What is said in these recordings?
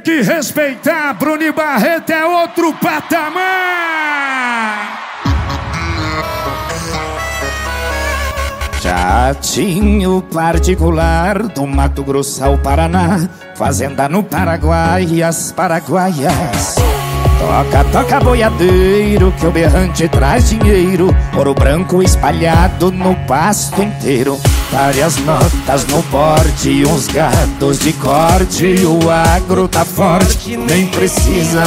que respeitar, Bruno Barreto é outro patamar. Jatinho particular do Mato Grosso ao Paraná, fazenda no Paraguai e as paraguaias. Toca, toca boiadeiro que o berrante traz dinheiro, ouro branco espalhado no pasto inteiro. Várias notas no porte e uns gatos de corte. O agro tá forte, nem precisa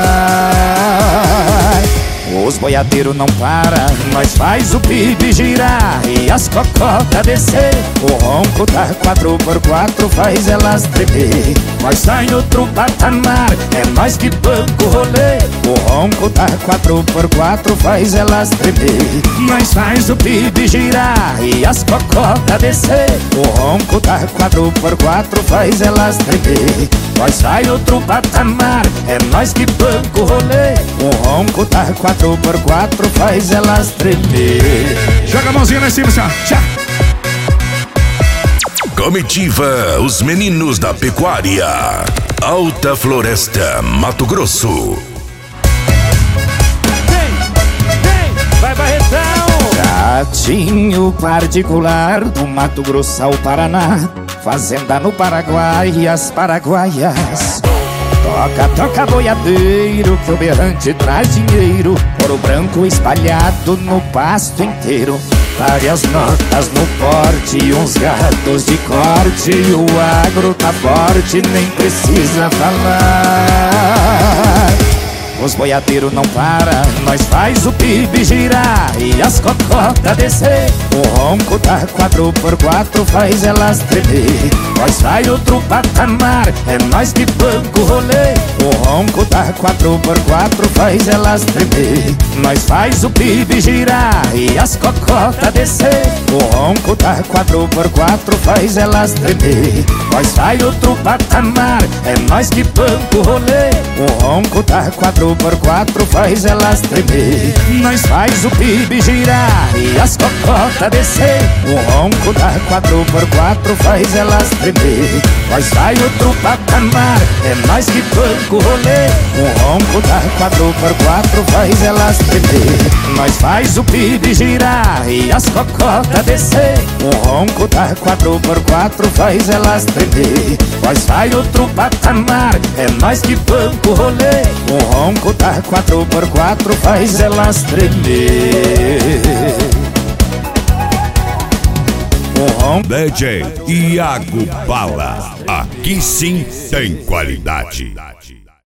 falar. Os boiadeiros não param, nós faz o PIB girar e as cocotas descer. O ronco da 4x4 faz elas tremer. Nós sai em outro patamar, é nós que banca o rolê. O ronco da 4x4 faz elas tremer. Nós faz o PIB girar e as cocotas descer. O ronco da 4x4 faz elas tremer. Nós sai em outro patamar, é nós que banca o rolê. O ronco da 4x4 faz elas tremer. Joga a mãozinha lá em cima, tchau. Comitiva Os Meninos da Pecuária, Alta Floresta, Mato Grosso. Vai, Barretão! Jatinho particular do Mato Grosso ao Paraná, fazenda no Paraguai e as paraguaias. Toca, toca boiadeiro que o berrante traz dinheiro, ouro branco espalhado no pasto inteiro. Várias notas no porte e uns gatos de corte. O agro tá forte, nem precisa falar. Os boiadeiros não param, nós faz o PIB girar e as cocotas descer. O ronco da 4x4 faz elas tremer. Nós sai outro patamar, é nós que banca o rolê. O ronco da 4x4 faz elas tremer. Nós faz o PIB girar e as cocotas descer. O ronco da 4x4 faz elas tremer. Nós sai outro patamar, é nós que banca o rolê. O ronco da 4x4 faz elas tremer. Nós faz o PIB girar e as cocotas descer. O ronco da 4x4 faz elas tremer. Nós sai outro patamar, é nós que banca o rolê. O ronco da 4x4 faz elas tremer. Nós faz o PIB girar e as cocotas descer. O ronco da 4x4 faz elas tremer. Nós sai outro patamar, é nós que banca o rolê. O ronco da 4x4 faz elas tremer. DJ Iago Bala, aqui sim tem qualidade.